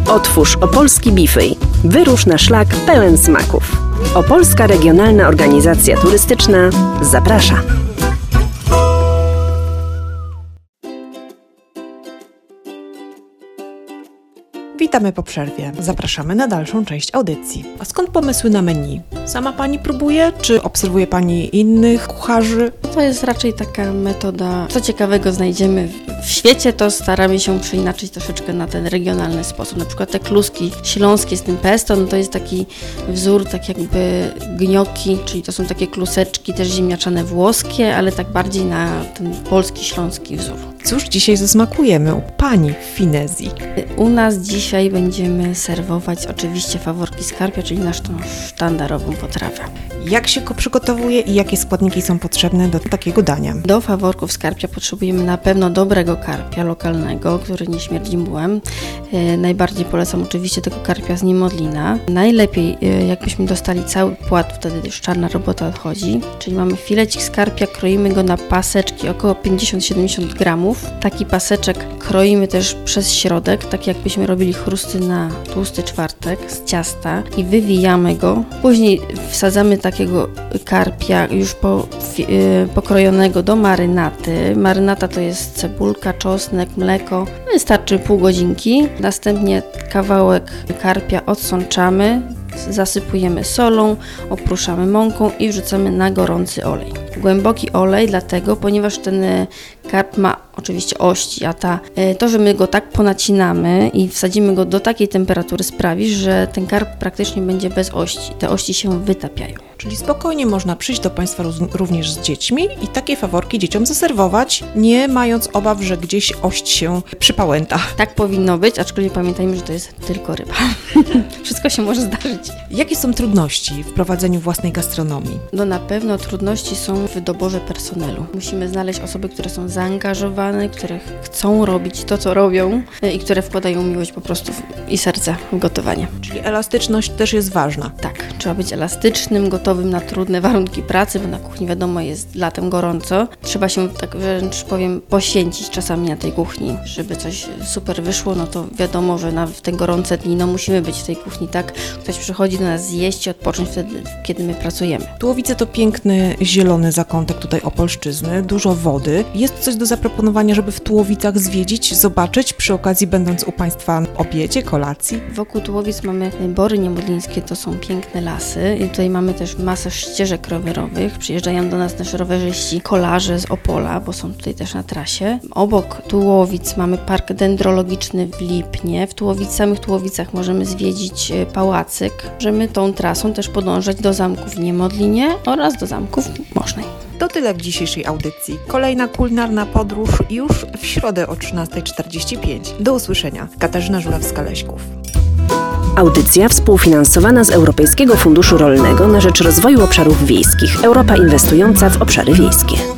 Otwórz opolski Bifej. Wyrusz na szlak pełen smaków. Opolska Regionalna Organizacja Turystyczna zaprasza. Witamy po przerwie. Zapraszamy na dalszą część audycji. A skąd pomysły na menu? Sama Pani próbuje, czy obserwuje Pani innych kucharzy? To jest raczej taka metoda, co ciekawego znajdziemy w świecie, to staramy się przeinaczyć troszeczkę na ten regionalny sposób. Na przykład te kluski śląskie z tym pesto, no to jest taki wzór, tak jakby gnocchi, czyli to są takie kluseczki też ziemniaczane włoskie, ale tak bardziej na ten polski, śląski wzór. Cóż dzisiaj zasmakujemy u Pani w Finezji? U nas dzisiaj będziemy serwować oczywiście faworki z karpia, czyli naszą sztandarową potrawę. Jak się go przygotowuje i jakie składniki są potrzebne do takiego dania? Do faworków z karpia potrzebujemy na pewno dobrego karpia lokalnego, który nie śmierdzi mułem. Najbardziej polecam oczywiście tego karpia z Niemodlina. Najlepiej jakbyśmy dostali cały płat, wtedy już czarna robota odchodzi. Czyli mamy filecik z karpia, kroimy go na paseczki, około 50-70 gramów. Taki paseczek kroimy też przez środek, tak jakbyśmy robili chrusty na tłusty czwartek z ciasta i wywijamy go. Później wsadzamy takiego karpia już pokrojonego do marynaty. Marynata to jest cebulka, czosnek, mleko. Wystarczy pół godzinki. Następnie kawałek karpia odsączamy, zasypujemy solą, oprószamy mąką i wrzucamy na gorący olej. Głęboki olej dlatego, ponieważ ten karp ma oczywiście ości, a to, że my go tak ponacinamy i wsadzimy go do takiej temperatury sprawi, że ten karp praktycznie będzie bez ości. Te ości się wytapiają. Czyli spokojnie można przyjść do Państwa również z dziećmi i takie faworki dzieciom zaserwować, nie mając obaw, że gdzieś ość się przypałęta. Tak powinno być, aczkolwiek pamiętajmy, że to jest tylko ryba. Wszystko się może zdarzyć. Jakie są trudności w prowadzeniu własnej gastronomii? No na pewno trudności są w doborze personelu. Musimy znaleźć osoby, które są zaangażowane, które chcą robić to, co robią i które wkładają miłość po prostu i serce w gotowanie. Czyli elastyczność też jest ważna. Tak, trzeba być elastycznym, gotowym na trudne warunki pracy, bo na kuchni wiadomo jest latem gorąco. Trzeba się, tak wręcz powiem, poświęcić czasami na tej kuchni. Żeby coś super wyszło, no to wiadomo, że w te gorące dni musimy być w tej kuchni, tak? Ktoś przychodzi do nas zjeść i odpocząć wtedy, kiedy my pracujemy. Tułowice to piękny, zielony zakątek tutaj Opolszczyzny, dużo wody. Jest coś do zaproponowania, żeby w Tułowicach zwiedzić, zobaczyć, przy okazji będąc u Państwa w obiedzie, kolacji? Wokół Tułowic mamy Bory Niemodlińskie, to są piękne lasy i tutaj mamy też masę ścieżek rowerowych. Przyjeżdżają do nas też rowerzyści, kolarze z Opola, bo są tutaj też na trasie. Obok Tułowic mamy park dendrologiczny w Lipnie. W samych Tułowicach możemy zwiedzić pałacyk. Możemy tą trasą też podążać do zamku w Niemodlinie oraz do zamku w Mosznej. To tyle w dzisiejszej audycji. Kolejna kulinarna podróż już w środę o 13:45. Do usłyszenia. Katarzyna Żurawska-Leśków. Audycja współfinansowana z Europejskiego Funduszu Rolnego na rzecz Rozwoju Obszarów Wiejskich. Europa inwestująca w obszary wiejskie.